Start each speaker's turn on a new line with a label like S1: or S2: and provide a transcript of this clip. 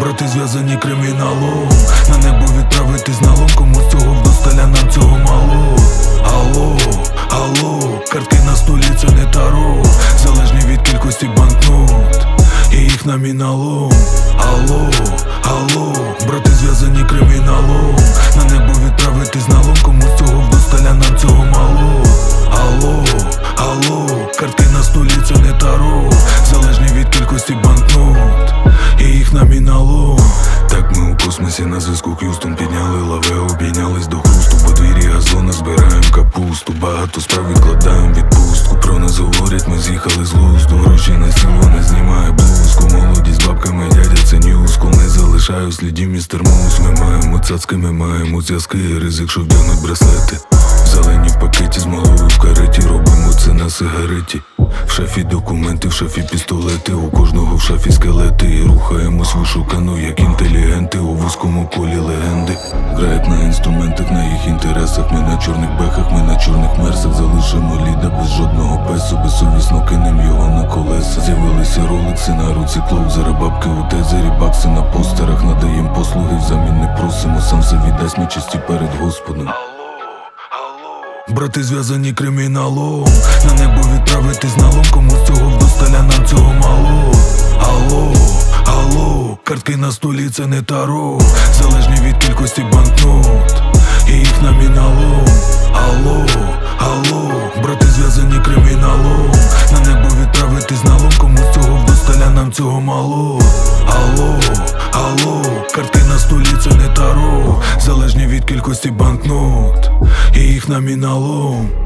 S1: брати зв'язані криміналом. На небо відправити з налом, комусь цього вдосталя, нам цього мало. Алло, алло, картки на столі це не таро, залежні від кількості банкнот і їх номіналом. Алло, алло, брати зв'язані криміналом. На небо відправити з налом, комусь цього вдосталя, нам цього мало. Алло, алло, картки на столі це не таро, залежні від кількості банкнот і їх номіналом. Так ми у космосі на зв'язку, Х'юстон підняли лаве, обійнялись до хрусту. Подвір'я газона, збираєм капусту, багато справ відкладаєм відпустку. Про нас говорять, ми з'їхали з глузду. Гроші на стіл, вона знімає блузку. Молодість з бабками, дядя це ньюскул. Не залишаю слідів, містер Мус. Ми маємо цацки, ми маємо зв'язки. Ризик, що вдягнуть браслети. Зелені в пакеті, з малою в кареті. Робимо це на сигареті. В шафі документи, в шафі пістолети. У кожного в шафі скелети. І рухаємось вишукано, як інтелігенти. У вузькому колі легенди. Грають на інструментах, на їх інтересах. Ми на чорних бехах, ми на чорних мерсах. Залишимо ліда без жодного песу. Безсовісно кинем його на колеса. З'явилися ролекси, на руці клоу. Зарабабки у тезері, бакси на постерах. Надаєм послуги, взамін не просимо. Сам все віддасть, ми чисті перед Господом. Брати зв'язані криміналом. На небо відправити з налом, комусь цього вдосталя, нам цього мало. Алло, алло, картки на столі це не таро, залежні від кількості банкнот і їх номіналом. Алло, алло, брати зв'язані криміналом. На небо відправити з налом, комусь цього вдосталя, нам цього мало. Алло, алло, картки на столі це не таро, залежні від кількості банкнот і їх номіналом.